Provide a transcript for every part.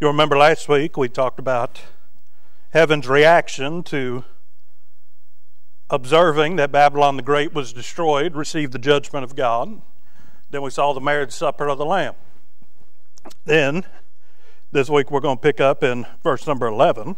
You remember last week we talked about heaven's reaction to observing that Babylon the Great was destroyed, received the judgment of God. Then we saw the marriage supper of the Lamb. Then, this week we're going to pick up in verse number 11. The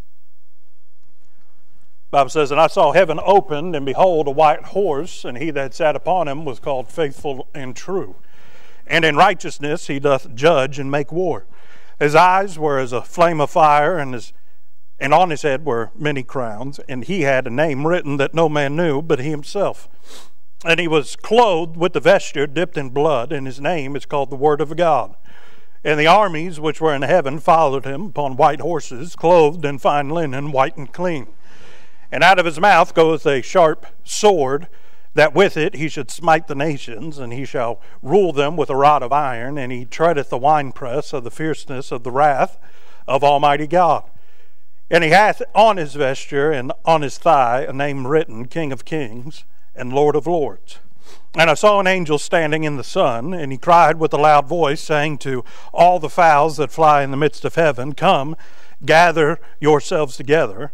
Bible says, "And I saw heaven opened, and behold, a white horse, and he that sat upon him was called Faithful and True. And in righteousness he doth judge and make war. His eyes were as a flame of fire, and on his head were many crowns, and he had a name written that no man knew but he himself. And he was clothed with the vesture dipped in blood, and his name is called the Word of God. And the armies which were in heaven followed him upon white horses, clothed in fine linen, white and clean. And out of his mouth goeth a sharp sword, that with it he should smite the nations, and he shall rule them with a rod of iron, and he treadeth the winepress of the fierceness of the wrath of Almighty God. And he hath on his vesture and on his thigh a name written, King of Kings and Lord of Lords. And I saw an angel standing in the sun, and he cried with a loud voice, saying to all the fowls that fly in the midst of heaven, Come, gather yourselves together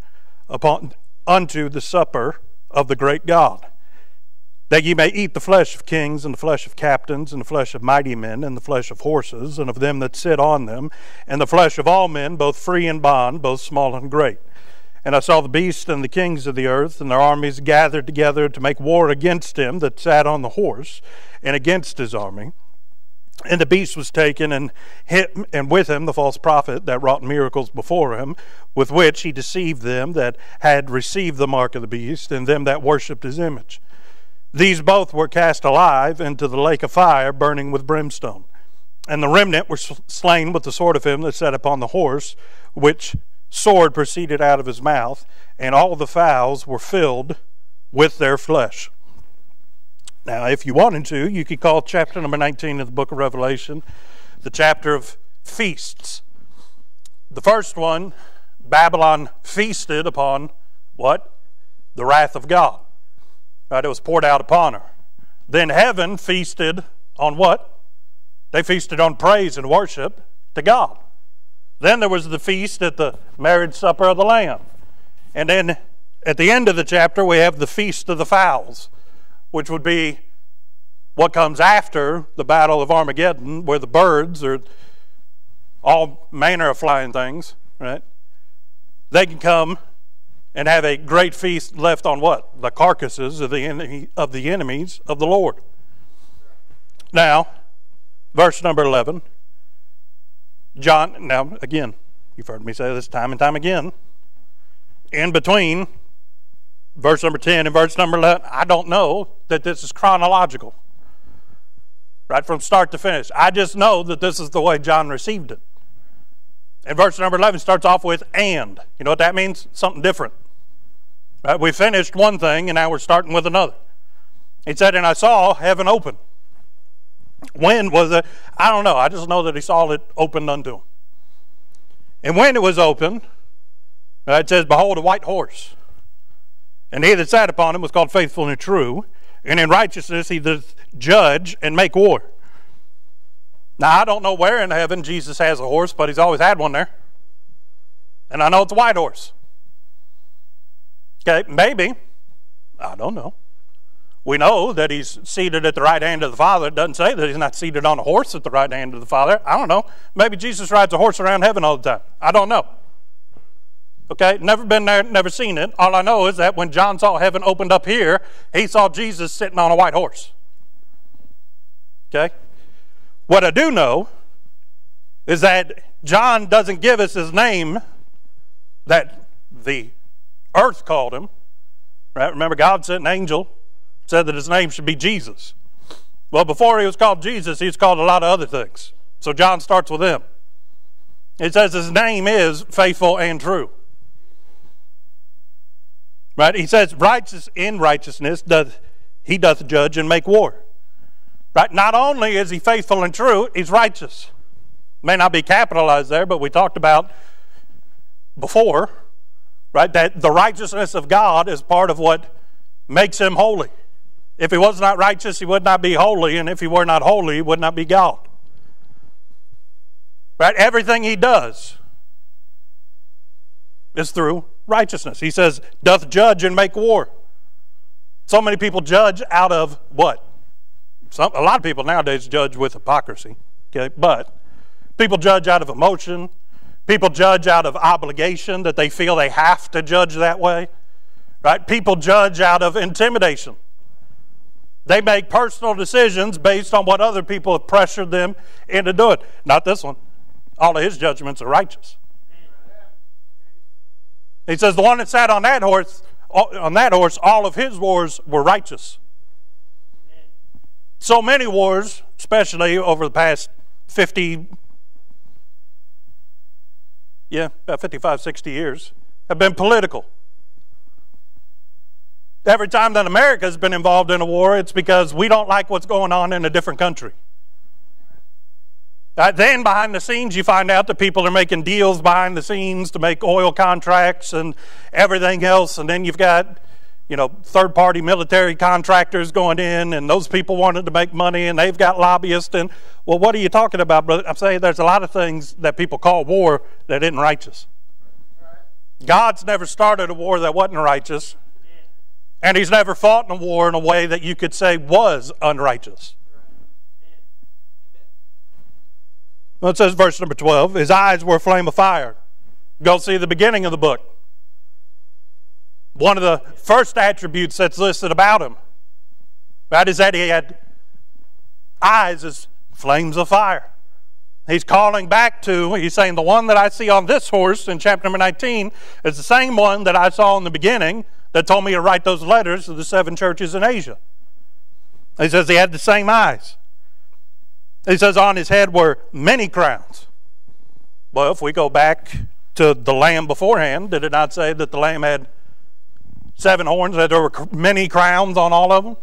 unto the supper of the great God, that ye may eat the flesh of kings, and the flesh of captains, and the flesh of mighty men, and the flesh of horses, and of them that sit on them, and the flesh of all men, both free and bond, both small and great. And I saw the beast and the kings of the earth, and their armies gathered together to make war against him that sat on the horse, and against his army. And the beast was taken, and with him the false prophet that wrought miracles before him, with which he deceived them that had received the mark of the beast, and them that worshipped his image. These both were cast alive into the lake of fire, burning with brimstone. And the remnant were slain with the sword of him that sat upon the horse, which sword proceeded out of his mouth, and all the fowls were filled with their flesh." Now, if you wanted to, you could call chapter number 19 of the book of Revelation the chapter of feasts. The first one, Babylon feasted upon what? The wrath of God. Right, it was poured out upon her. Then heaven feasted on what? They feasted on praise and worship to God. Then there was the feast at the marriage supper of the Lamb. And then at the end of the chapter we have the feast of the fowls, which would be what comes after the battle of Armageddon, where the birds, or all manner of flying things, right? They can come and have a great feast left on what? The carcasses of the enemies of the Lord. Now, verse number 11. John, now again, you've heard me say this time and time again. In between verse number 10 and verse number 11, I don't know that this is chronological. Right from start to finish. I just know that this is the way John received it. And verse number 11 starts off with "and." You know what that means? Something different. Right? We finished one thing and now we're starting with another. He said, "And I saw heaven open." When was it? I don't know. I just know that he saw it opened unto him. And when it was opened, it says, "Behold, a white horse. And he that sat upon him was called Faithful and True. And in righteousness he doth judge and make war." Now, I don't know where in heaven Jesus has a horse, but he's always had one there. And I know it's a white horse. Okay, maybe. I don't know. We know that he's seated at the right hand of the Father. It doesn't say that he's not seated on a horse at the right hand of the Father. I don't know. Maybe Jesus rides a horse around heaven all the time. I don't know. Okay, never been there, never seen it. All I know is that when John saw heaven opened up here, he saw Jesus sitting on a white horse. Okay? What I do know is that John doesn't give us his name that the earth called him. Right? Remember, God sent an angel, said that his name should be Jesus. Well, before he was called Jesus, he was called a lot of other things. So John starts with him. It says his name is Faithful and True. Right? He says, in righteousness he doth judge and make war. Right? Not only is he faithful and true, he's righteous. May not be capitalized there, but we talked about before, right, that the righteousness of God is part of what makes him holy. If he was not righteous, he would not be holy, and if he were not holy, he would not be God. Right? Everything he does is through righteousness. He says, doth judge and make war. So many people judge out of what? A lot of people nowadays judge with hypocrisy. Okay? But people judge out of emotion. People judge out of obligation, that they feel they have to judge that way. Right? People judge out of intimidation. They make personal decisions based on what other people have pressured them into doing. Not this one. All of his judgments are righteous. He says the one that sat on that horse, all of his wars were righteous. So many wars, especially over the past 55, 60 years, have been political. Every time that America has been involved in a war, it's because we don't like what's going on in a different country. Then behind the scenes, you find out that people are making deals behind the scenes to make oil contracts and everything else. And then you've got, third-party military contractors going in, and those people wanted to make money, and they've got lobbyists. And, well, what are you talking about, brother? I'm saying there's a lot of things that people call war that isn't righteous. God's never started a war that wasn't righteous. And he's never fought in a war in a way that you could say was unrighteous. Well, it says, verse number 12, his eyes were a flame of fire. Go see the beginning of the book. One of the first attributes that's listed about him, that is that he had eyes as flames of fire. He's calling back to, he's saying, the one that I see on this horse in chapter number 19 is the same one that I saw in the beginning that told me to write those letters to the 7 churches in Asia. He says he had the same eyes. He says on his head were many crowns. Well, if we go back to the lamb beforehand, did it not say that the lamb had 7 horns, that there were many crowns on all of them?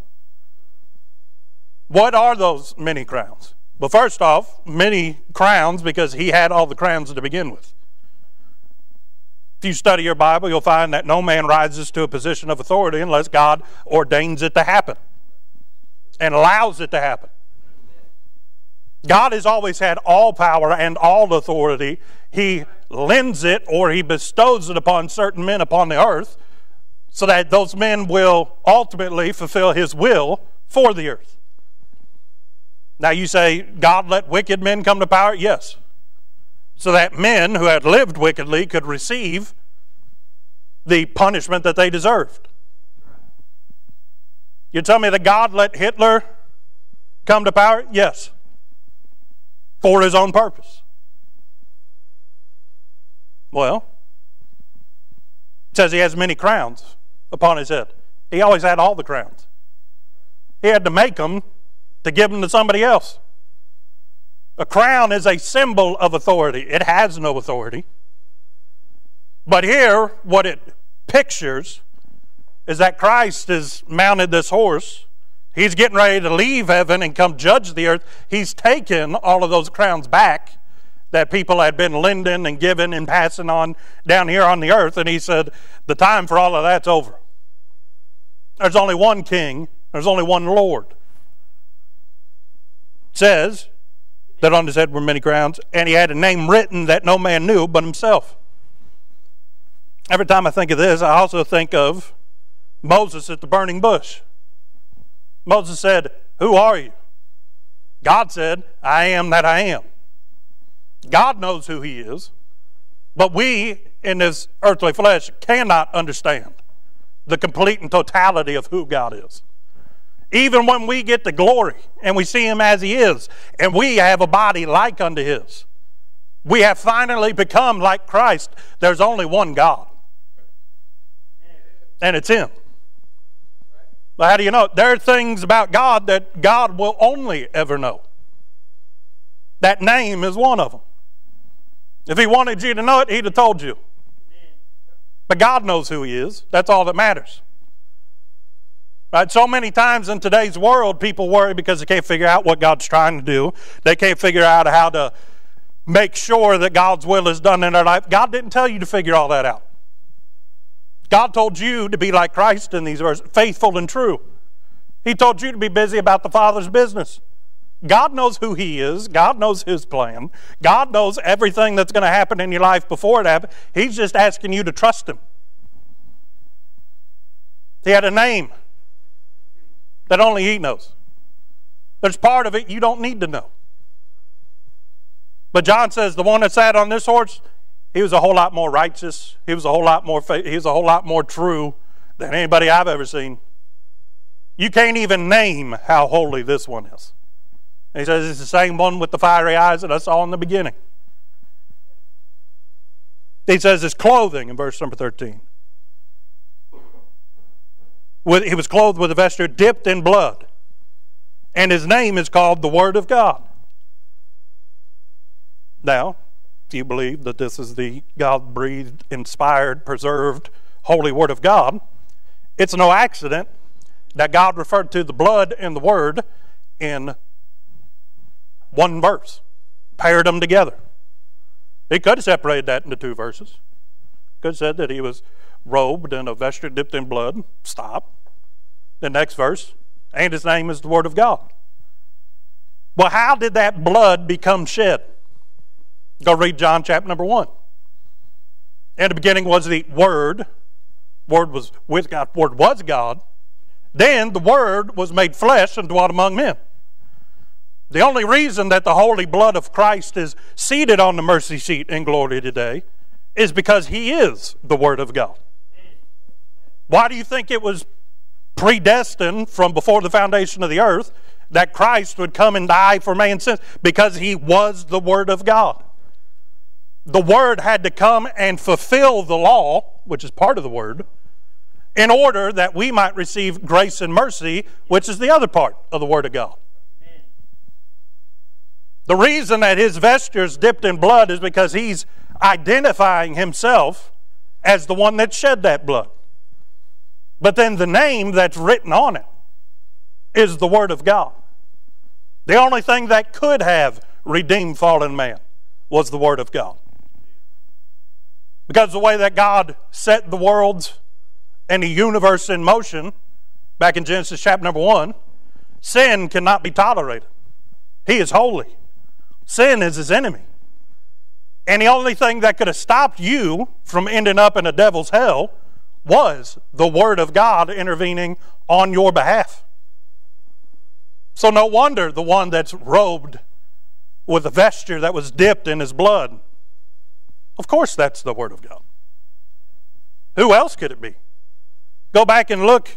What are those many crowns? Well, first off, many crowns because he had all the crowns to begin with. If you study your Bible, you'll find that no man rises to a position of authority unless God ordains it to happen and allows it to happen. God has always had all power and all authority. He lends it or he bestows it upon certain men upon the earth so that those men will ultimately fulfill his will for the earth. Now you say, God let wicked men come to power? Yes. So that men who had lived wickedly could receive the punishment that they deserved. You tell me that God let Hitler come to power? Yes. For his own purpose. Well, it says he has many crowns upon his head. He always had all the crowns. He had to make them to give them to somebody else. A crown is a symbol of authority. It has no authority. But here, what it pictures is that Christ has mounted this horse. He's getting ready to leave heaven and come judge the earth. He's taken all of those crowns back that people had been lending and giving and passing on down here on the earth. And he said, the time for all of that's over. There's only one king. There's only one Lord. It says that on his head were many crowns, and he had a name written that no man knew but himself. Every time I think of this, I also think of Moses at the burning bush. Moses said, who are you? God said, I am that I am. God knows who he is, but we in this earthly flesh cannot understand the complete and totality of who God is. Even when we get to glory and we see him as he is, and we have a body like unto his, we have finally become like Christ. There's only one God, and it's him. But how do you know? There are things about God that God will only ever know. That name is one of them. If he wanted you to know it, he'd have told you. But God knows who he is. That's all that matters. Right? So many times in today's world, people worry because they can't figure out what God's trying to do. They can't figure out how to make sure that God's will is done in their life. God didn't tell you to figure all that out. God told you to be like Christ in these verses, faithful and true. He told you to be busy about the Father's business. God knows who He is. God knows His plan. God knows everything that's going to happen in your life before it happens. He's just asking you to trust Him. He had a name that only He knows. There's part of it you don't need to know. But John says the one that sat on this horse, he was a whole lot more righteous. He was a whole lot more he was a whole lot more true than anybody I've ever seen. You can't even name how holy this one is. And he says it's the same one with the fiery eyes that I saw in the beginning. He says his clothing in verse number 13. He was clothed with a vesture dipped in blood. And his name is called the Word of God. Now, if you believe that this is the God-breathed, inspired, preserved, holy Word of God, it's no accident that God referred to the blood and the Word in one verse, paired them together. He could have separated that into two verses. Could have said that he was robed in a vesture dipped in blood. Stop. The next verse, and his name is the Word of God. Well, how did that blood become shed? Go read John chapter number 1. In the beginning was the Word. Word was with God. Word was God. Then the Word was made flesh and dwelt among men. The only reason that the holy blood of Christ is seated on the mercy seat in glory today is because He is the Word of God. Why do you think it was predestined from before the foundation of the earth that Christ would come and die for man's sins? Because He was the Word of God. The Word had to come and fulfill the law, which is part of the Word, in order that we might receive grace and mercy, which is the other part of the Word of God. Amen. The reason that His vesture is dipped in blood is because He's identifying Himself as the one that shed that blood. But then the name that's written on it is the Word of God. The only thing that could have redeemed fallen man was the Word of God. Because the way that God set the worlds and the universe in motion, back in Genesis chapter number 1, sin cannot be tolerated. He is holy. Sin is His enemy. And the only thing that could have stopped you from ending up in a devil's hell was the Word of God intervening on your behalf. So no wonder the one that's robed with a vesture that was dipped in His blood, of course that's the Word of God. Who else could it be? Go back and look.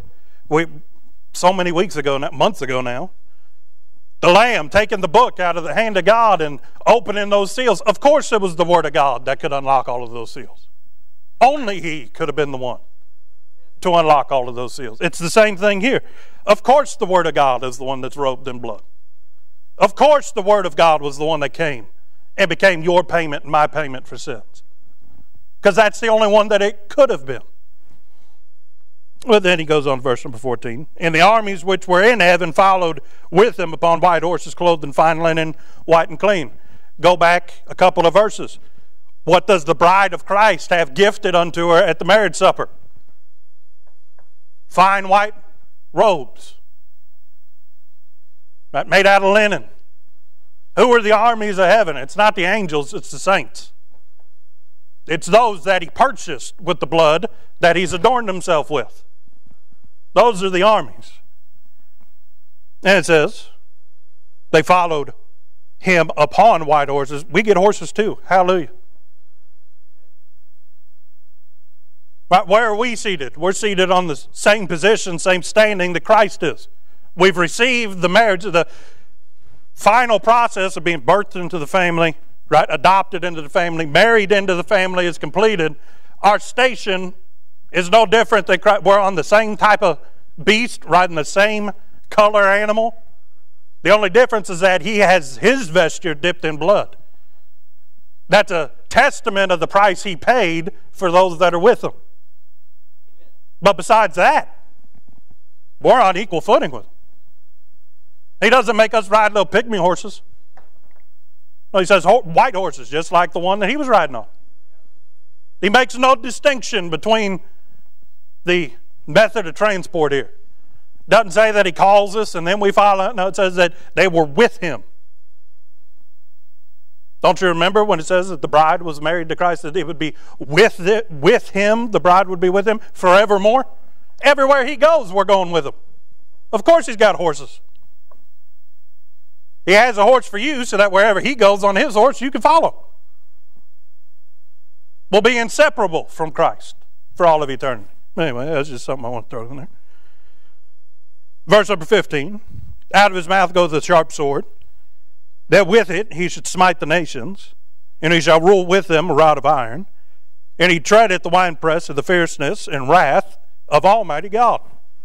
So many weeks ago, months ago now, the Lamb taking the book out of the hand of God and opening those seals. Of course it was the Word of God that could unlock all of those seals. Only He could have been the one to unlock all of those seals. It's the same thing here. Of course the Word of God is the one that's robed in blood. Of course the Word of God was the one that came and became your payment and my payment for sins. Because that's the only one that it could have been. Well, then he goes on to verse number 14. And the armies which were in heaven followed with Him upon white horses, clothed in fine linen, white and clean. Go back a couple of verses. What does the bride of Christ have gifted unto her at the marriage supper? Fine white robes, right, made out of linen. Who are the armies of heaven? It's not the angels, it's the saints. It's those that He purchased with the blood that He's adorned Himself with. Those are the armies. And it says, they followed Him upon white horses. We get horses too. Hallelujah. Right, where are we seated? We're seated on the same position, same standing that Christ is. We've received the marriage, the final process of being birthed into the family, right? Adopted into the family, married into the family is completed. Our station is no different than Christ. We're on the same type of beast, riding the same color animal. The only difference is that He has His vesture dipped in blood. That's a testament of the price He paid for those that are with Him. But besides that, we're on equal footing with Him. He doesn't make us ride little pygmy horses. No, He says white horses, just like the one that He was riding on. He makes no distinction between the method of transport here. Doesn't say that he calls us and then we follow. No, it says that they were with him. Don't you remember when it says that the bride was married to Christ, that it would be with him, the bride would be with him forevermore? Everywhere he goes, we're going with him. Of course he's got horses. He has a horse for you so that wherever he goes on his horse, you can follow. We'll be inseparable from Christ for all of eternity. Anyway, that's just something I want to throw in there. Verse number 15. Out of his mouth goes a sharp sword, that with it he should smite the nations, and he shall rule with them a rod of iron, and he treadeth the winepress of the fierceness and wrath of Almighty God.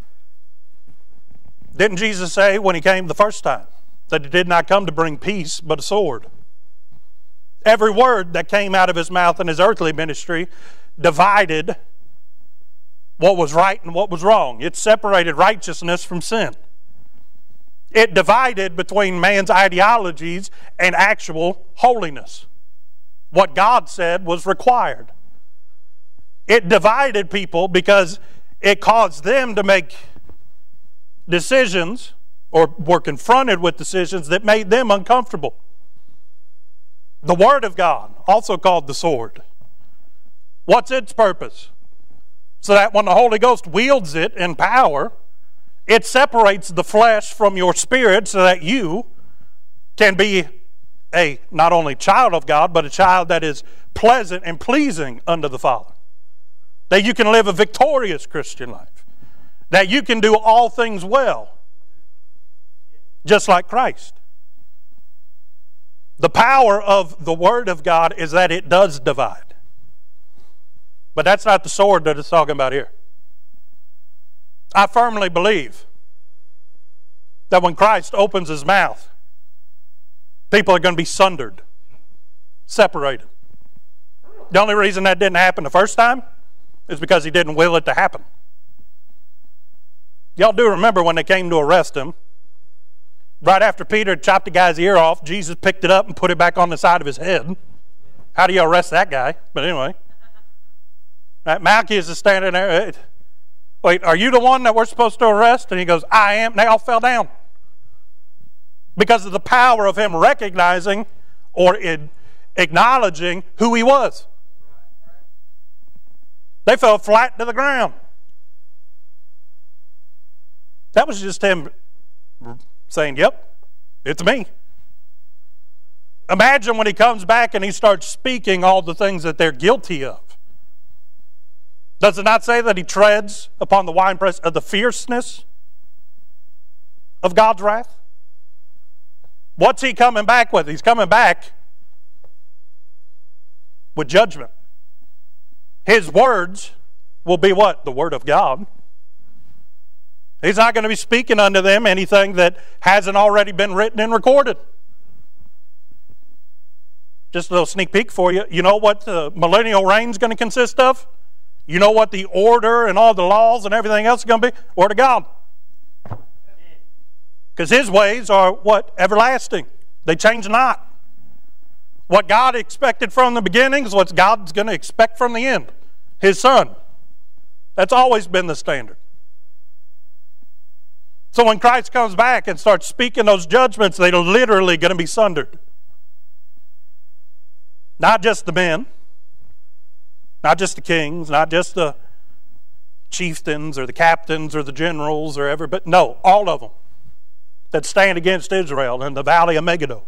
Didn't Jesus say when he came the first time that he did not come to bring peace but a sword? Every word that came out of his mouth in his earthly ministry divided what was right and what was wrong. It separated righteousness from sin. It divided between man's ideologies and actual holiness. What God said was required. It divided people because it caused them to make decisions or were confronted with decisions that made them uncomfortable. The Word of God, also called the sword. What's its purpose? So that when the Holy Ghost wields it in power, it separates the flesh from your spirit so that you can be a not only child of God, but a child that is pleasant and pleasing unto the Father. That you can live a victorious Christian life. That you can do all things well, just like Christ. The power of the Word of God is that it does divide. But that's not the sword that it's talking about here. I firmly believe that when Christ opens his mouth, people are going to be sundered, separated. The only reason that didn't happen the first time is because he didn't will it to happen. Y'all do remember when they came to arrest him, right after Peter chopped the guy's ear off, Jesus picked it up and put it back on the side of his head. How do you arrest that guy? But anyway, Malchus is standing there. Wait, are you the one that we're supposed to arrest? And he goes, I am. And they all fell down. Because of the power of him recognizing or acknowledging who he was. They fell flat to the ground. That was just him saying, yep, it's me. Imagine when he comes back and he starts speaking all the things that they're guilty of. Does it not say that he treads upon the winepress of the fierceness of God's wrath? What's he coming back with? He's coming back with judgment. His words will be what? The Word of God. He's not going to be speaking unto them anything that hasn't already been written and recorded. Just a little sneak peek for you. You know what the millennial reign is going to consist of? You know what the order and all the laws and everything else is going to be? Word of God. Because his ways are what? Everlasting. They change not. What God expected from the beginning is what God's going to expect from the end. His Son. That's always been the standard. So when Christ comes back and starts speaking those judgments, they're literally going to be sundered. Not just the men. Not just the kings, not just the chieftains or the captains or the generals or everybody. No, all of them that stand against Israel in the valley of Megiddo.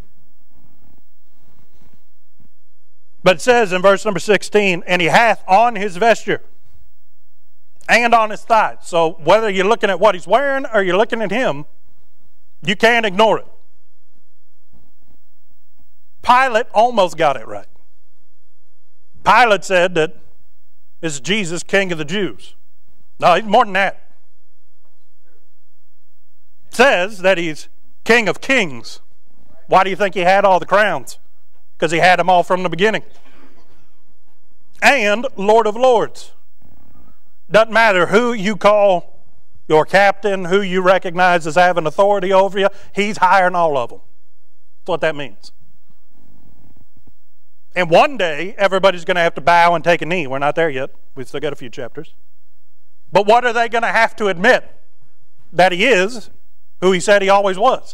But it says in verse number 16, and he hath on his vesture and on his thighs. So whether you're looking at what he's wearing or you're looking at him, you can't ignore it. Pilate almost got it right. Pilate said that is Jesus King of the Jews. No, he's more than that. It says that he's King of Kings. Why do you think he had all the crowns? Because he had them all from the beginning. And Lord of Lords. Doesn't matter who you call your captain, who you recognize as having authority over you, he's higher than all of them. That's what that means. And one day, everybody's going to have to bow and take a knee. We're not there yet. We've still got a few chapters. But what are they going to have to admit? that he is who he said he always was.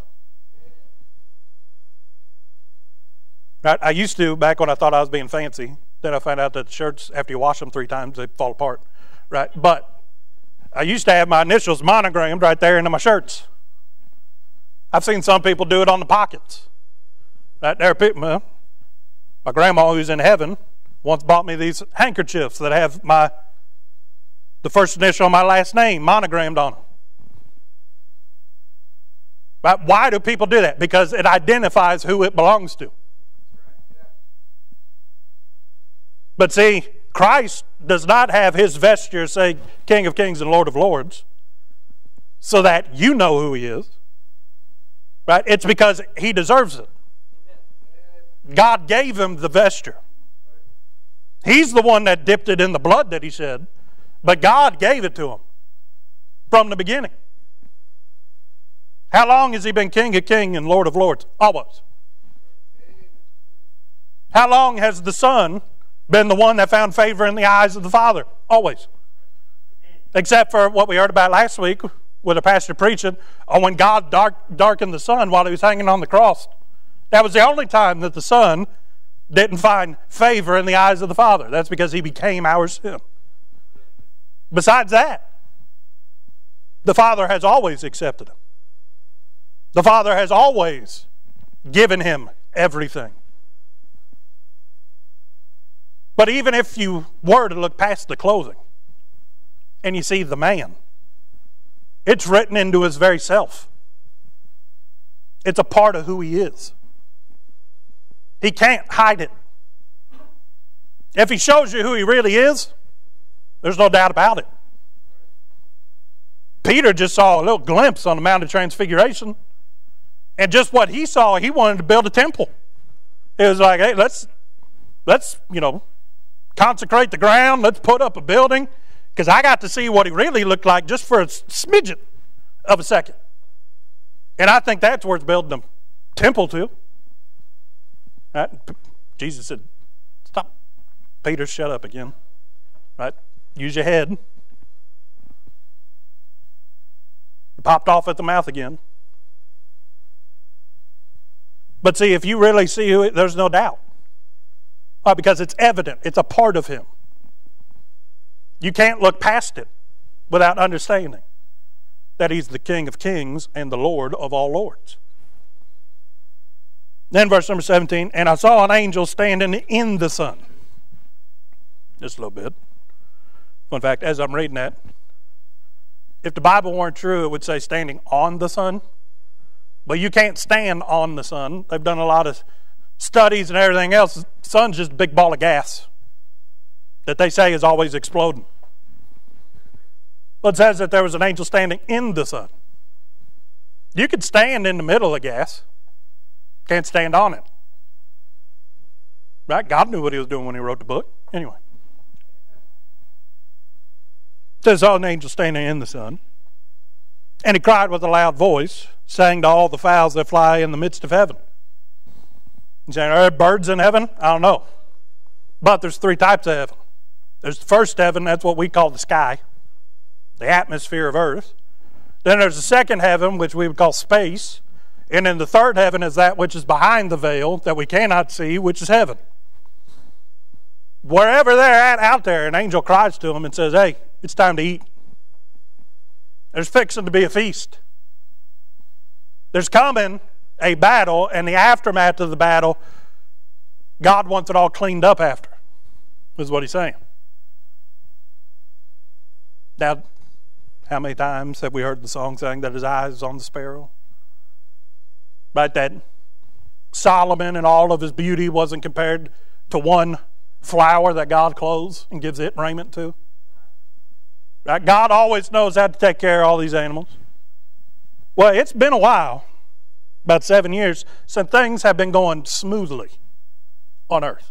Right? I used to, back when I thought I was being fancy, then I found out that the shirts, after you wash them 3 times, they fall apart. Right? But I used to have my initials monogrammed right there into my shirts. I've seen some people do it on the pockets. Right there, my grandma, who's in heaven, once bought me these handkerchiefs that have the first initial of my last name monogrammed on them. Right? Why do people do that? Because it identifies who it belongs to. But see, Christ does not have his vesture say King of Kings and Lord of Lords so that you know who he is. Right? It's because he deserves it. God gave him the vesture. He's the one that dipped it in the blood that he shed, but God gave it to him from the beginning. How long has he been King of Kings and Lord of Lords? Always. How long has the Son been the one that found favor in the eyes of the Father? Always. Except for what we heard about last week with a pastor preaching on when God darkened the sun while he was hanging on the cross. That was the only time that the Son didn't find favor in the eyes of the Father. That's because he became our sin. Besides that, the Father has always accepted him. The Father has always given him everything. But even if you were to look past the clothing and you see the man, it's written into his very self. It's a part of who he is. He can't hide it. If he shows you who he really is, there's no doubt about it. Peter just saw a little glimpse on the Mount of Transfiguration. And just what he saw, he wanted to build a temple. It was like, hey, let's consecrate the ground. Let's put up a building. Because I got to see what he really looked like just for a smidgen of a second. And I think that's worth building a temple to. Right? Jesus said, stop. Peter, shut up again. Right? Use your head. Popped off at the mouth again. But see, if you really see who there's no doubt. Why? Because it's evident. It's a part of him. You can't look past it without understanding that he's the King of Kings and the Lord of all lords. Then verse number 17, and I saw an angel standing in the sun. Just a little bit. Fun fact, as I'm reading that, if the Bible weren't true, it would say standing on the sun. But you can't stand on the sun. They've done a lot of studies and everything else. The sun's just a big ball of gas that they say is always exploding. But it says that there was an angel standing in the sun. You could stand in the middle of gas. Can't stand on it. Right? God knew what he was doing when he wrote the book. Anyway. It says, I saw an angel standing in the sun. And he cried with a loud voice, saying to all the fowls that fly in the midst of heaven. He's saying, are there birds in heaven? I don't know. But there's 3 types of heaven. There's the first heaven, that's what we call the sky, the atmosphere of earth. Then there's the second heaven, which we would call space. And then the third heaven is that which is behind the veil that we cannot see, which is heaven. Wherever they're at out there, an angel cries to them and says, hey, it's time to eat. There's fixing to be a feast. There's coming a battle, and the aftermath of the battle, God wants it all cleaned up after, is what he's saying. Now, how many times have we heard the song saying that his eye is on the sparrow? Right, that Solomon and all of his beauty wasn't compared to one flower that God clothes and gives it raiment to. Right? God always knows how to take care of all these animals. Well, it's been a while, about 7 years, since things have been going smoothly on earth.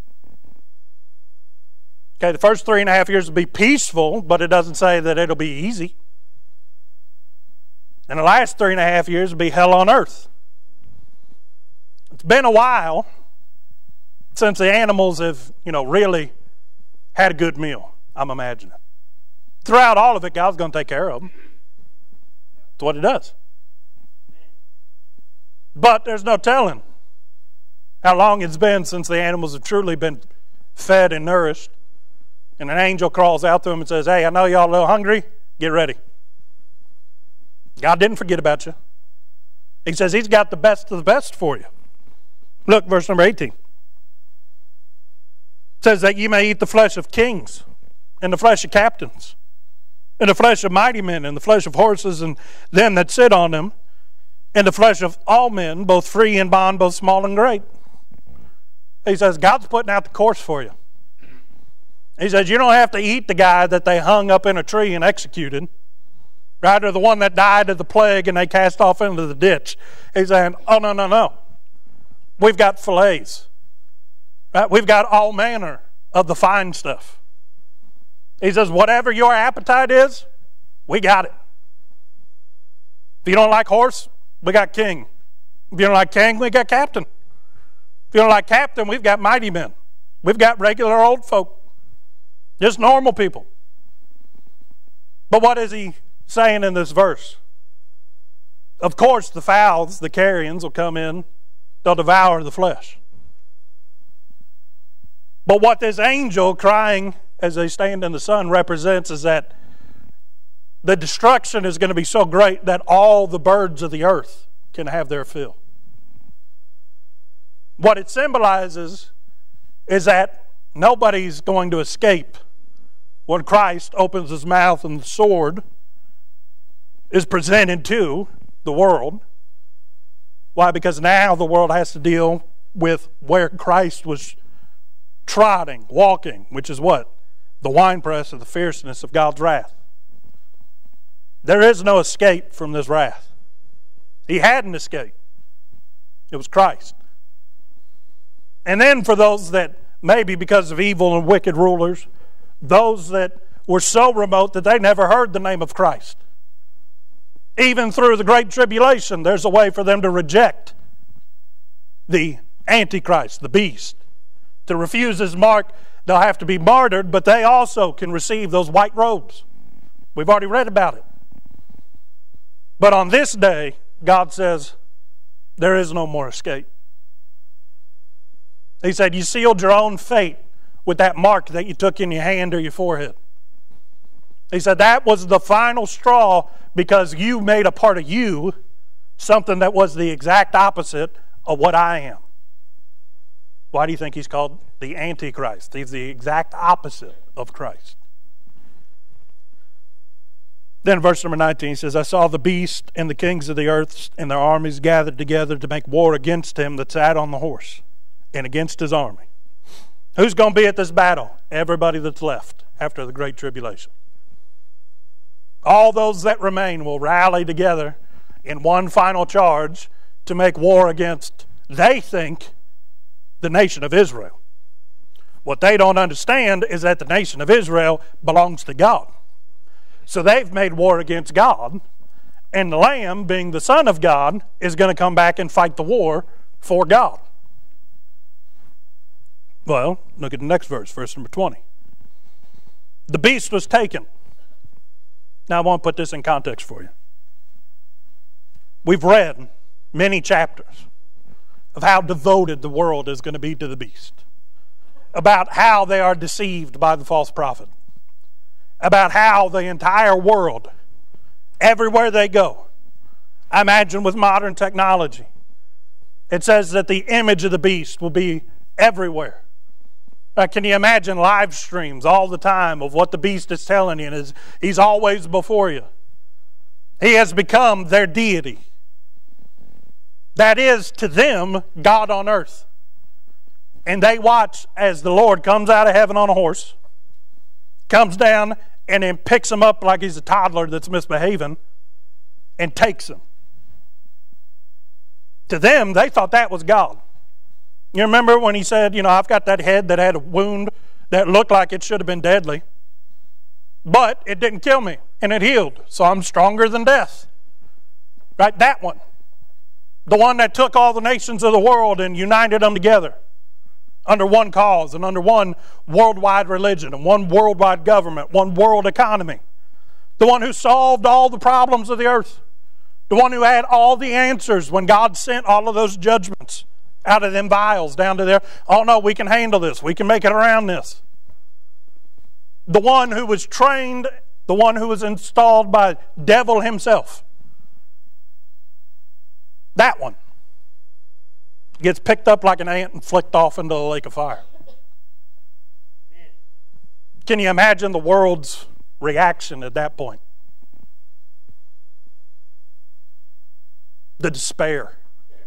Okay, the first 3.5 years will be peaceful, but it doesn't say that it'll be easy. And the last 3.5 years will be hell on earth. It's been a while since the animals have, really had a good meal, I'm imagining. Throughout all of it, God's going to take care of them. That's what it does. But there's no telling how long it's been since the animals have truly been fed and nourished. And an angel crawls out to them and says, hey, I know y'all a little hungry. Get ready. God didn't forget about you. He says he's got the best of the best for you. Look, verse number 18. It says that you may eat the flesh of kings and the flesh of captains and the flesh of mighty men and the flesh of horses and them that sit on them and the flesh of all men, both free and bond, both small and great. He says God's putting out the course for you. He says you don't have to eat the guy that they hung up in a tree and executed. Right, or the one that died of the plague and they cast off into the ditch. He's saying, oh, no. We've got fillets. Right? We've got all manner of the fine stuff. He says, whatever your appetite is, we got it. If you don't like horse, we got king. If you don't like king, we got captain. If you don't like captain, we've got mighty men. We've got regular old folk. Just normal people. But what is he saying in this verse? Of course, the fowls, the carrions, will come in. They'll devour the flesh. But what this angel crying as they stand in the sun represents is that the destruction is going to be so great that all the birds of the earth can have their fill. What it symbolizes is that nobody's going to escape when Christ opens his mouth and the sword is presented to the world. Why? Because now the world has to deal with where Christ was trotting, walking, which is what? The winepress of the fierceness of God's wrath. There is no escape from this wrath. He had an escape. It was Christ. And then for those that maybe because of evil and wicked rulers, those that were so remote that they never heard the name of Christ. Even through the Great Tribulation, there's a way for them to reject the Antichrist, the beast. To refuse his mark, they'll have to be martyred, but they also can receive those white robes. We've already read about it. But on this day, God says, there is no more escape. He said, you sealed your own fate with that mark that you took in your hand or your forehead. He said that was the final straw because you made a part of you something that was the exact opposite of what I am. Why do you think he's called the Antichrist? He's the exact opposite of Christ. Then verse number 19 he says, I saw the beast and the kings of the earth and their armies gathered together to make war against him that sat on the horse and against his army. Who's going to be at this battle? Everybody that's left after the Great Tribulation. All those that remain will rally together in one final charge to make war against, they think, the nation of Israel. What they don't understand is that the nation of Israel belongs to God. So they've made war against God, and the Lamb, being the Son of God, is going to come back and fight the war for God. Well, look at the next verse, verse number 20. The beast was taken. Now I want to put this in context for you. We've read many chapters of how devoted the world is going to be to the beast, about how they are deceived by the false prophet, about how the entire world, everywhere they go, I imagine with modern technology, it says that the image of the beast will be everywhere. Can you imagine live streams all the time of what the beast is telling you? And he's always before you. He has become their deity. That is, to them, God on earth. And they watch as the Lord comes out of heaven on a horse, comes down, and then picks him up like he's a toddler that's misbehaving, and takes him. To them, they thought that was God. You remember when he said, I've got that head that had a wound that looked like it should have been deadly, but it didn't kill me, and it healed, so I'm stronger than death. Right, that one. The one that took all the nations of the world and united them together under one cause and under one worldwide religion and one worldwide government, one world economy. The one who solved all the problems of the earth. The one who had all the answers when God sent all of those judgments out of them vials down to there. Oh no, we can handle this. We can make it around this. The one who was trained, the one who was installed by devil himself. That one gets picked up like an ant and flicked off into the lake of fire. Can you imagine the world's reaction at that point? The despair.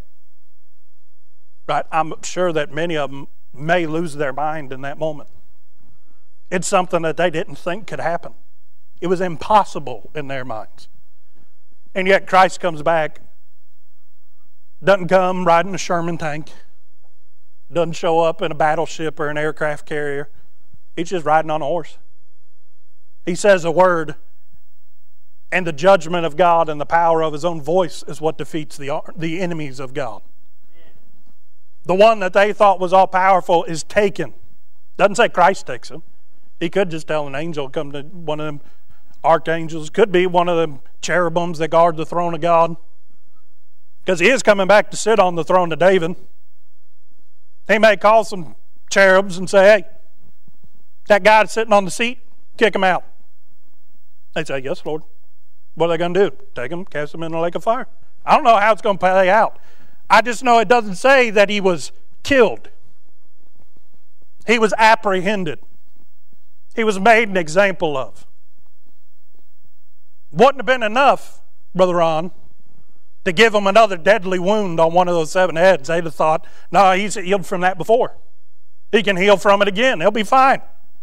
Right? I'm sure that many of them may lose their mind in that moment. It's something that they didn't think could happen. It was impossible in their minds. And yet Christ comes back. Doesn't come riding a Sherman tank. Doesn't show up in a battleship or an aircraft carrier. He's just riding on a horse. He says a word, and the judgment of God and the power of his own voice is what defeats the enemies of God. The one that they thought was all powerful is taken. Doesn't say Christ takes him. He could just tell an angel, come to one of them archangels. Could be one of the cherubims that guard the throne of God. Because he is coming back to sit on the throne of David. He may call some cherubs and say, hey, that guy sitting on the seat, kick him out. They say, yes, Lord. What are they going to do? Take him, cast him in the lake of fire. I don't know how it's going to play out. I just know it doesn't say that he was killed. He was apprehended. He was made an example of. Wouldn't have been enough, Brother Ron, to give him another deadly wound on one of those 7 heads. They'd have thought, no, he's healed from that before. He can heal from it again. He'll be fine.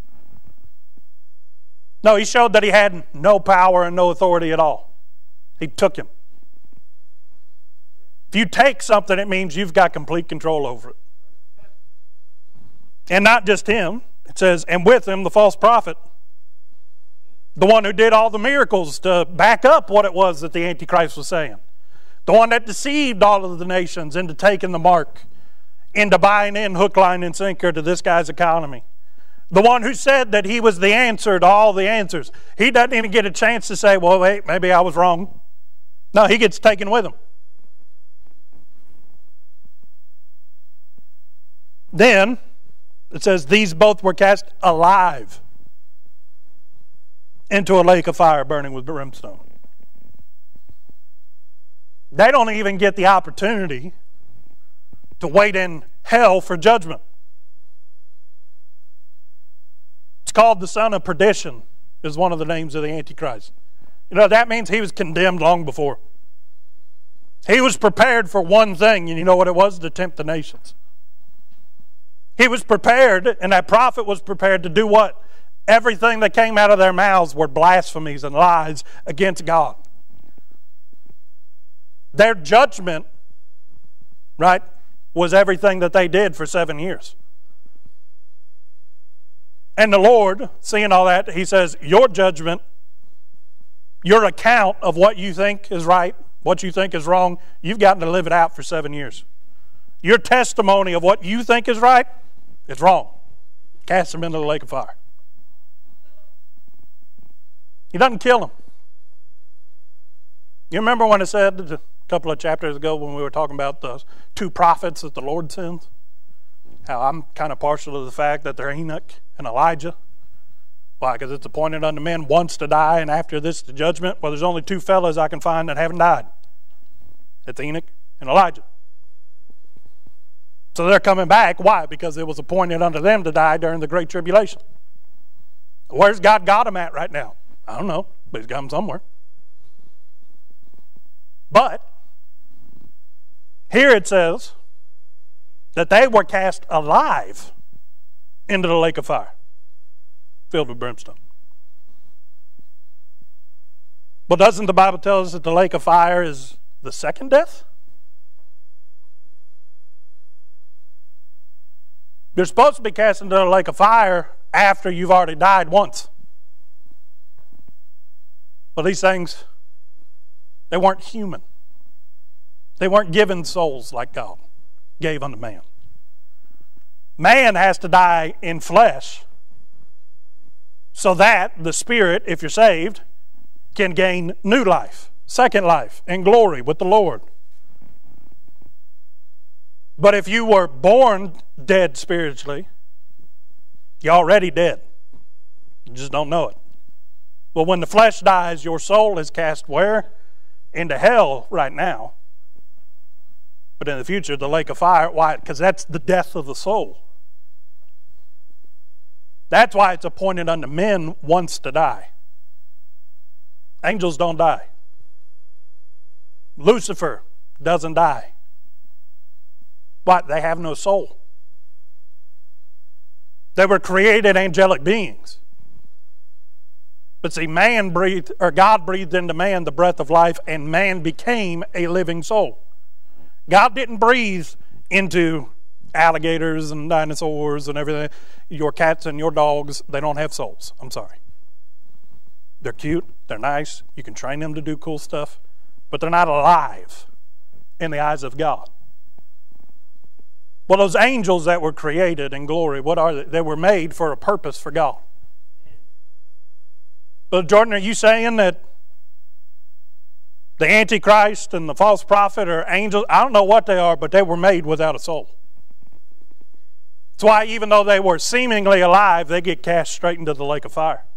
No, he showed that he had no power and no authority at all. He took him. If you take something, it means you've got complete control over it. And not just him. It says, and with him the false prophet, the one who did all the miracles to back up what it was that the Antichrist was saying. The one that deceived all of the nations into taking the mark, into buying in hook, line, and sinker to this guy's economy. The one who said that he was the answer to all the answers. He doesn't even get a chance to say, well, wait, maybe I was wrong. No, he gets taken with him. Then, it says, these both were cast alive into a lake of fire burning with brimstone. They don't even get the opportunity to wait in hell for judgment. It's called the son of perdition, is one of the names of the Antichrist. You know, that means he was condemned long before. He was prepared for one thing, and you know what it was? To tempt the nations. He was prepared, and that prophet was prepared to do what? Everything that came out of their mouths were blasphemies and lies against God. Their judgment, right, was everything that they did for 7 years. And the Lord, seeing all that, he says, your judgment, your account of what you think is right, what you think is wrong, you've got to live it out for 7 years. Your testimony of what you think is right, it's wrong. Cast them into the lake of fire. He doesn't kill them. You remember when I said a couple of chapters ago when we were talking about the 2 prophets that the Lord sends? How I'm kind of partial to the fact that they're Enoch and Elijah. Why? Because it's appointed unto men once to die, and after this the judgment. Well, there's only 2 fellas I can find that haven't died. It's Enoch and Elijah. So they're coming back. Why? Because it was appointed unto them to die during the Great Tribulation. Where's God got them at right now? I don't know, but he's got them somewhere. But here it says that they were cast alive into the lake of fire, filled with brimstone. But doesn't the Bible tell us that the lake of fire is the second death? You're supposed to be cast into the lake of fire after you've already died once. But these things, they weren't human. They weren't given souls like God gave unto man. Man has to die in flesh so that the spirit, if you're saved, can gain new life second life, in glory with the Lord. But if you were born dead spiritually, you're already dead. You just don't know it. Well, when the flesh dies, your soul is cast where? Into hell right now. But in the future, the lake of fire. Why? Because that's the death of the soul. That's why it's appointed unto men once to die. Angels don't die. Lucifer doesn't die. But they have no soul. They were created angelic beings. But see, God breathed into man the breath of life, and man became a living soul. God didn't breathe into alligators and dinosaurs and everything. Your cats and your dogs, they don't have souls. I'm sorry. They're cute, they're nice, you can train them to do cool stuff, but they're not alive in the eyes of God. Well, those angels that were created in glory, what are they? They were made for a purpose for God. But Jordan, are you saying that the Antichrist and the false prophet are angels? I don't know what they are, but they were made without a soul. That's why even though they were seemingly alive, they get cast straight into the lake of fire.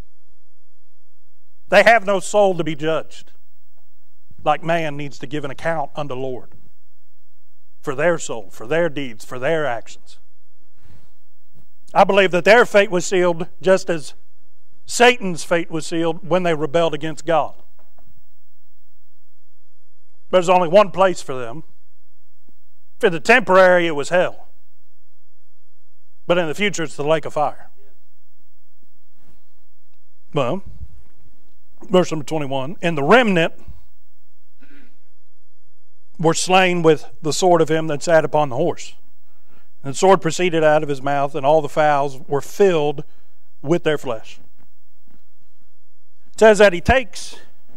They have no soul to be judged, like man needs to give an account unto the Lord for their soul, for their deeds, for their actions. I believe that their fate was sealed just as Satan's fate was sealed when they rebelled against God. There's only one place for them. For the temporary, it was hell. But in the future, it's the lake of fire. Well, verse number 21, and the remnant were slain with the sword of him that sat upon the horse. And the sword proceeded out of his mouth, and all the fowls were filled with their flesh. It says that he takes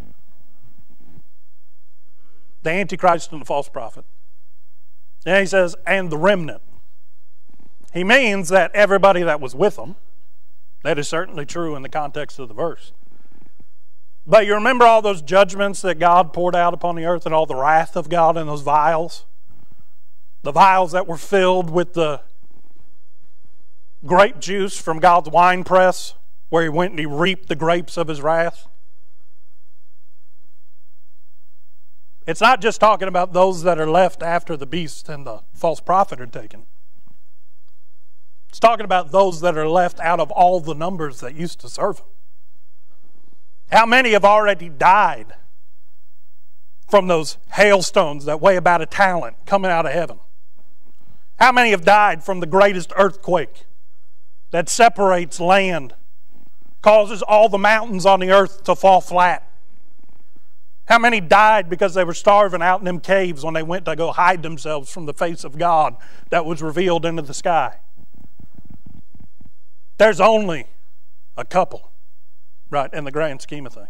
the Antichrist and the false prophet. And he says, and the remnant. He means that everybody that was with them. That is certainly true in the context of the verse. But you remember all those judgments that God poured out upon the earth and all the wrath of God in those vials? The vials that were filled with the grape juice from God's wine press, where he went and he reaped the grapes of his wrath. It's not just talking about those that are left after the beast and the false prophet are taken. It's talking about those that are left out of all the numbers that used to serve him. How many have already died from those hailstones that weigh about a talent coming out of heaven? How many have died from the greatest earthquake that separates land, causes all the mountains on the earth to fall flat? How many died because they were starving out in them caves when they went to go hide themselves from the face of God that was revealed into the sky? There's only a couple, right, in the grand scheme of things.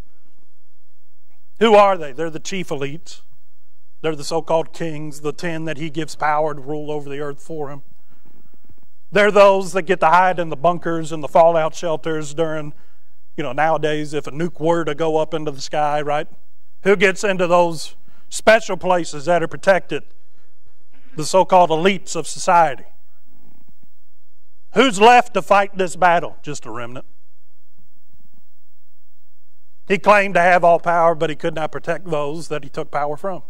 Who are they? They're the chief elites. They're the so-called kings, the 10 that he gives power to rule over the earth for him. They're those that get to hide in the bunkers and the fallout shelters during, nowadays if a nuke were to go up into the sky, right? Who gets into those special places that are protected? The so-called elites of society. Who's left to fight this battle? Just a remnant. He claimed to have all power, but he could not protect those that he took power from.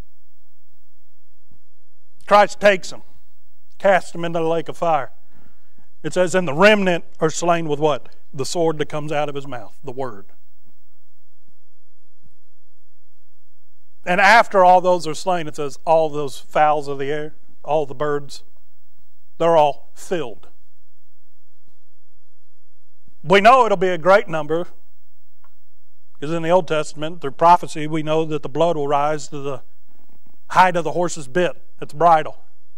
Christ takes them, casts them into the lake of fire. It says, and the remnant are slain with what? The sword that comes out of his mouth, the word. And after all those are slain, it says, all those fowls of the air, all the birds, they're all filled. We know it'll be a great number, because in the Old Testament, through prophecy, we know that the blood will rise to the height of the horse's bit, its bridle.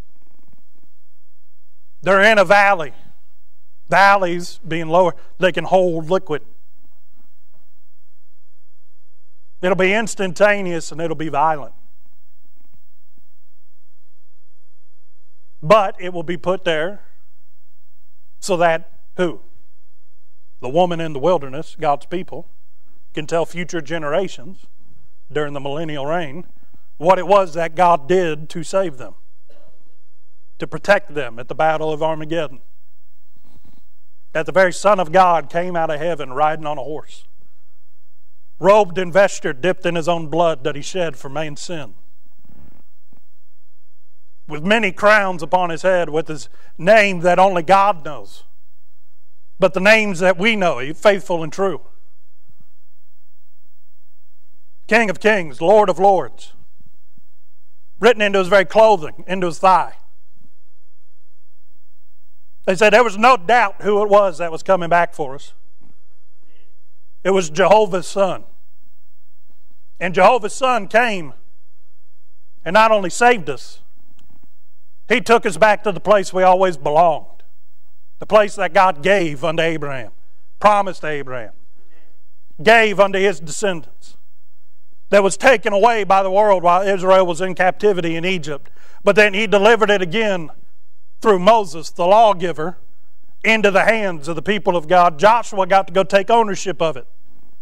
They're in a valley. Valleys being lower, they can hold liquid. It'll be instantaneous and it'll be violent. But it will be put there so that who? The woman in the wilderness, God's people, can tell future generations during the millennial reign what it was that God did to save them, to protect them at the Battle of Armageddon. That the very Son of God came out of heaven riding on a horse, robed in vesture dipped in his own blood that he shed for man's sin, with many crowns upon his head, with his name that only God knows, but the names that we know, faithful and true. King of kings, Lord of lords, written into his very clothing, into his thigh. They said there was no doubt who it was that was coming back for us. It was Jehovah's Son. And Jehovah's Son came and not only saved us, he took us back to the place we always belonged. The place that God gave unto Abraham, promised to Abraham, gave unto his descendants, that was taken away by the world while Israel was in captivity in Egypt. But then he delivered it again through Moses, the lawgiver, into the hands of the people of God. Joshua got to go take ownership of it.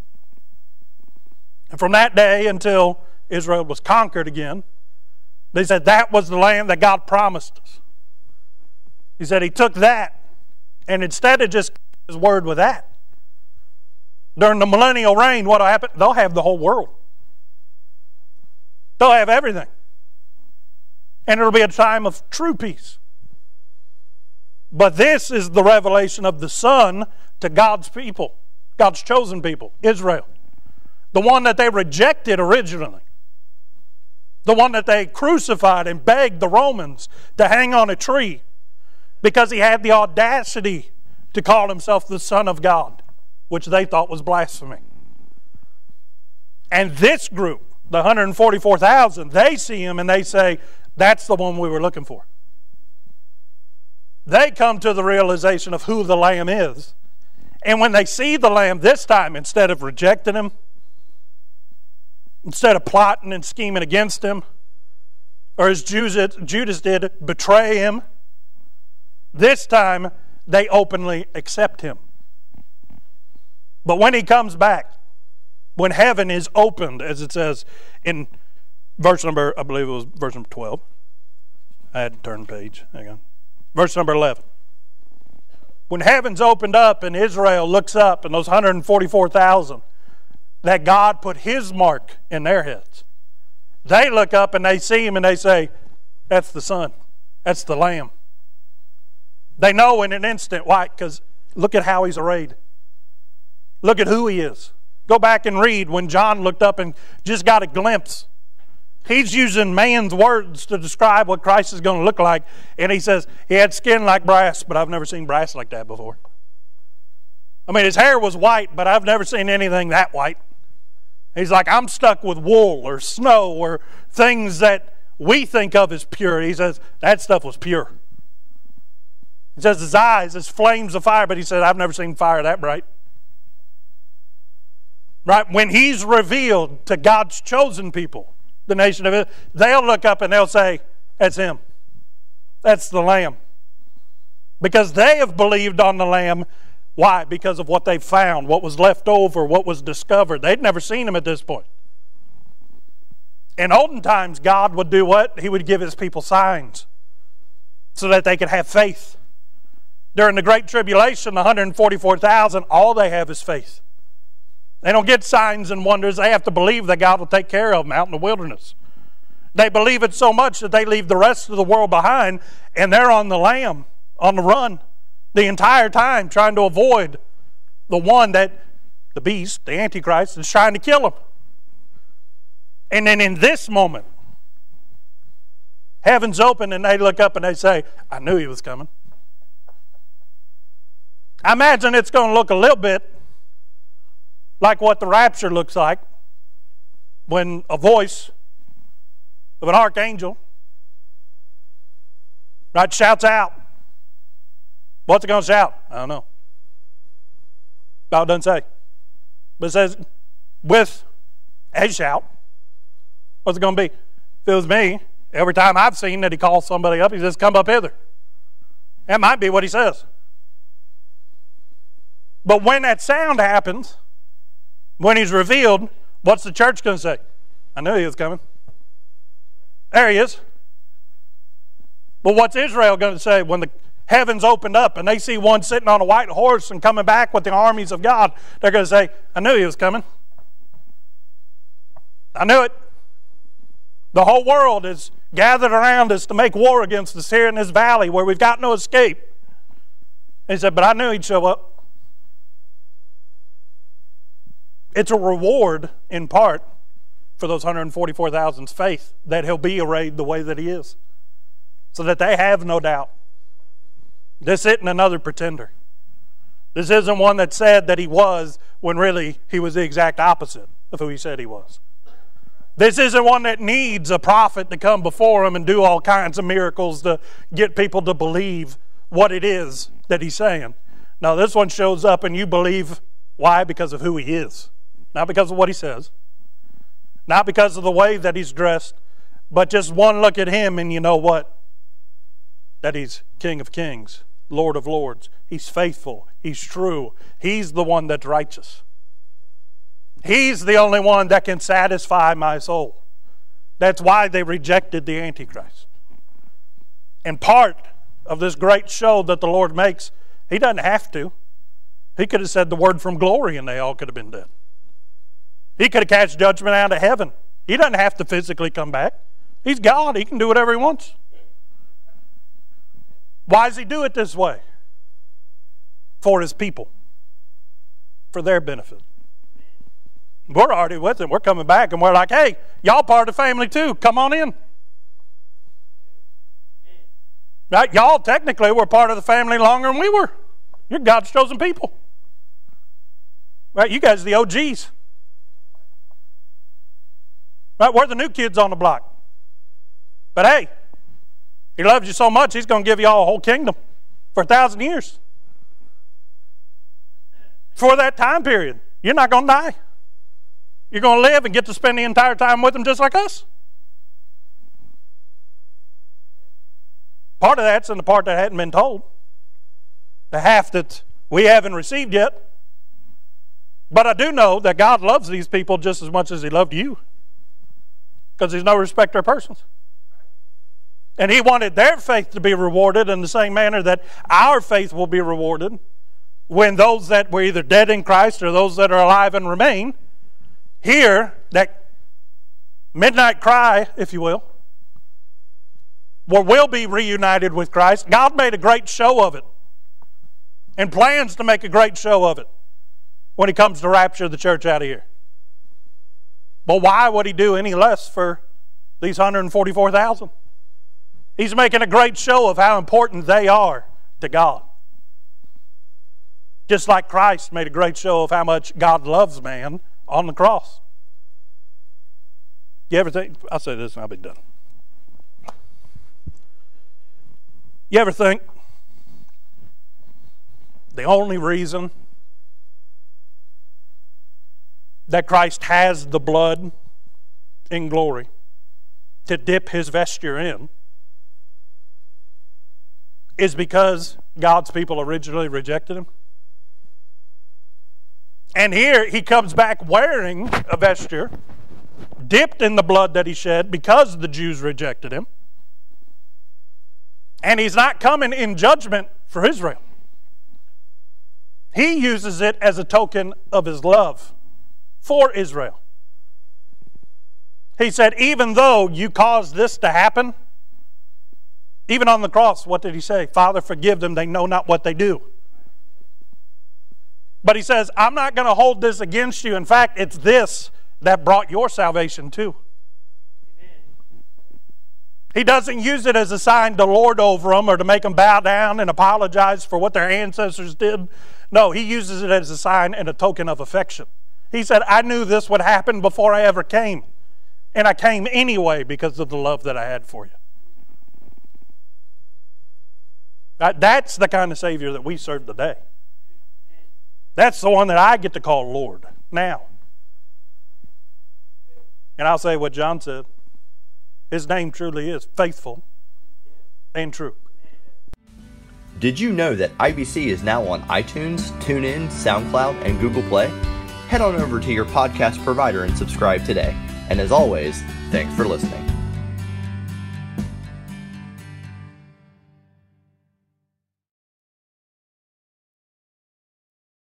And from that day until Israel was conquered again, they said that was the land that God promised us. He said he took that, and instead of just his word with that, during the millennial reign, what will happen? They'll have the whole world. They'll have everything. And it'll be a time of true peace. But this is the revelation of the Son to God's people, God's chosen people, Israel. The one that they rejected originally. The one that they crucified and begged the Romans to hang on a tree because he had the audacity to call himself the Son of God, which they thought was blasphemy. And this group, the 144,000, they see him and they say, that's the one we were looking for. They come to the realization of who the Lamb is. And when they see the Lamb this time, instead of rejecting him, instead of plotting and scheming against him, or as Judas did, betray him, this time they openly accept him. But when he comes back, when heaven is opened, as it says in verse number, I believe it was verse number 12. I had to turn the page. Hang on. Verse number 11. When heaven's opened up and Israel looks up and those 144,000, that God put his mark in their heads. They look up and they see him and they say, that's the Son. That's the Lamb. They know in an instant. Why? Because look at how he's arrayed. Look at who he is. Go back and read when John looked up and just got a glimpse. He's using man's words to describe what Christ is going to look like. And he says, he had skin like brass, but I've never seen brass like that before. I mean, his hair was white, but I've never seen anything that white. He's like, I'm stuck with wool or snow or things that we think of as pure. He says, that stuff was pure. He says his eyes as flames of fire, but he said, I've never seen fire that bright. Right? When he's revealed to God's chosen people, the nation of Israel, they'll look up and they'll say, that's him. That's the Lamb. Because they have believed on the Lamb. Why? Because of what they found, what was left over, what was discovered. They'd never seen him at this point. In olden times, God would do what? He would give his people signs so that they could have faith. During the Great Tribulation, the 144,000, all they have is faith. They don't get signs and wonders. They have to believe that God will take care of them out in the wilderness. They believe it so much that they leave the rest of the world behind and they're on the lam, on the run, the entire time trying to avoid the one that, the beast, the Antichrist, is trying to kill them. And then in this moment, heaven's open and they look up and they say, I knew he was coming. I imagine it's going to look a little bit like what the rapture looks like when a voice of an archangel, right, shouts out. What's it going to shout? I don't know. God doesn't say. But it says, with a shout. What's it going to be? If it was me, every time I've seen that he calls somebody up, he says, come up hither. That might be what he says. But when that sound happens, when he's revealed, what's the church going to say? I knew he was coming. There he is. But what's Israel going to say when the heavens opened up and they see one sitting on a white horse and coming back with the armies of God? They're going to say, I knew he was coming. I knew it. The whole world is gathered around us to make war against us here in this valley where we've got no escape. And he said, but I knew he'd show up. It's a reward, in part, for those 144,000's faith that he'll be arrayed the way that he is, so that they have no doubt. This isn't another pretender. This isn't one that said that he was when really he was the exact opposite of who he said he was. This isn't one that needs a prophet to come before him and do all kinds of miracles to get people to believe what it is that he's saying. No, this one shows up and you believe. Why? Because of who he is. Not because of what he says. Not because of the way that he's dressed. But just one look at him and you know what? That he's King of Kings, Lord of Lords. He's faithful. He's true. He's the one that's righteous. He's the only one that can satisfy my soul. That's why they rejected the Antichrist. And part of this great show that the Lord makes, he doesn't have to. He could have said the word from glory and they all could have been dead. He could have cast judgment out of heaven. He doesn't have to physically come back. He's God. He can do whatever he wants. Why does he do it this way? For his people. For their benefit. We're already with him. We're coming back and we're like, hey, y'all part of the family too. Come on in. Right? Y'all technically were part of the family longer than we were. You're God's chosen people. Right? You guys are the OGs. Right? We're the new kids on the block. But hey, he loves you so much, he's going to give you all a whole kingdom for 1,000 years. For that time period. You're not going to die. You're going to live and get to spend the entire time with him just like us. Part of that's in the part that hadn't been told. The half that we haven't received yet. But I do know that God loves these people just as much as he loved you. Because he's no respecter of persons. And he wanted their faith to be rewarded in the same manner that our faith will be rewarded when those that were either dead in Christ or those that are alive and remain hear that midnight cry, if you will, where we'll be reunited with Christ. God made a great show of it and plans to make a great show of it when he comes to rapture the church out of here. But why would he do any less for these 144,000? He's making a great show of how important they are to God. Just like Christ made a great show of how much God loves man on the cross. You ever think, I'll say this and I'll be done. You ever think the only reason that Christ has the blood in glory to dip his vesture in is because God's people originally rejected him? And here he comes back wearing a vesture dipped in the blood that he shed because the Jews rejected him. And he's not coming in judgment for Israel. He uses it as a token of his love for Israel. He said, even though you caused this to happen, even on the cross, what did he say? Father, forgive them, they know not what they do. But he says, I'm not going to hold this against you. In fact, it's this that brought your salvation too. He doesn't use it as a sign to lord over them or to make them bow down and apologize for what their ancestors did. No, he uses it as a sign and a token of affection. He said, I knew this would happen before I ever came. And I came anyway because of the love that I had for you. That's the kind of Savior that we serve today. That's the one that I get to call Lord now. And I'll say what John said. His name truly is faithful and true. Did you know that IBC is now on iTunes, TuneIn, SoundCloud, and Google Play? Head on over to your podcast provider and subscribe today. And as always, thanks for listening.